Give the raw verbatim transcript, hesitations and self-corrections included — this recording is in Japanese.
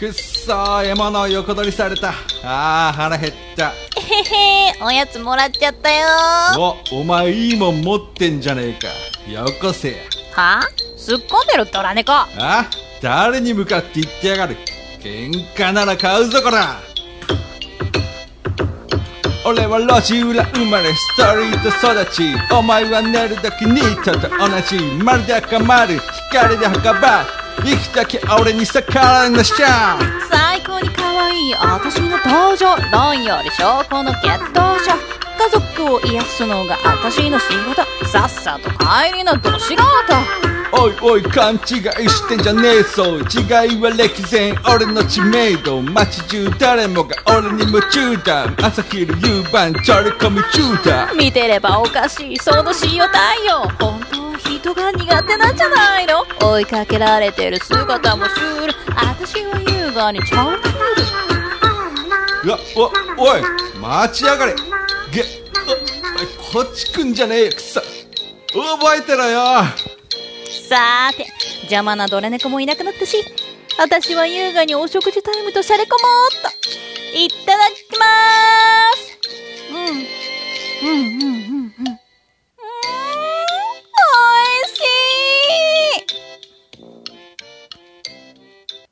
くっそー、獲物を横取りされた。あー腹減った。 へへー、おやつもらっちゃったよー。お、お前いいもん持ってんじゃねえか。よこせや。 はあ、すっこんでるドラ猫。 あ、誰に向かって言ってやがる。喧嘩なら買うぞこら。俺は路地裏生まれストリート育ち、お前は寝るだけニートと同じ、まるで赤丸光で墓場、生きたき俺に逆らえなしゃ。 最高に可愛い私の登場、論より証拠のゲット書、家族を癒すのが私の仕事、さっさと帰りのど素人。 おいおい勘違いしてんじゃねえぞ、違いは歴然俺の知名度、街中誰もが俺に夢中だ、朝昼夕晩取り込み中だ。 見てればおかしいその塩対応、本当は人が苦手なんじゃないの。追いかけられてる姿もシュール、私は優雅に超クール。 うわ、お、おい待ちやがれ。げっ、こっち来んじゃねえよ、くそ。覚えてろよ。 さーて、邪魔なドラ猫もいなくなったし、私は優雅にお食事タイムとしゃれ込もうっと。いっただきまーす。うん、うん、うん。